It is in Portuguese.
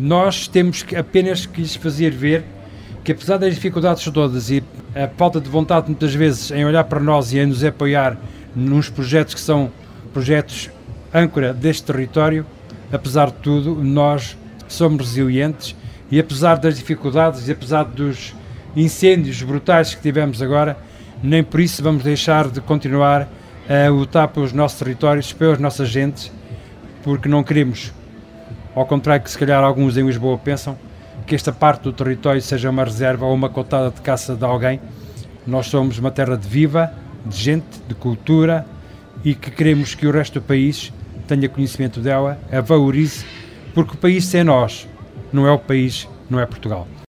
Nós temos apenas que lhes fazer ver que, apesar das dificuldades todas e a falta de vontade muitas vezes em olhar para nós e em nos apoiar nos projetos que são projetos âncora deste território, apesar de tudo, nós somos resilientes e, apesar das dificuldades e apesar dos incêndios brutais que tivemos agora, nem por isso vamos deixar de continuar a lutar pelos nossos territórios, pelas nossas gentes, porque não queremos, ao contrário que se calhar alguns em Lisboa pensam, que esta parte do território seja uma reserva ou uma cotada de caça de alguém. Nós somos uma terra de viva, de gente, de cultura, e que queremos que o resto do país tenha conhecimento dela, a valorize, porque o país é nós, não é o país, não é Portugal.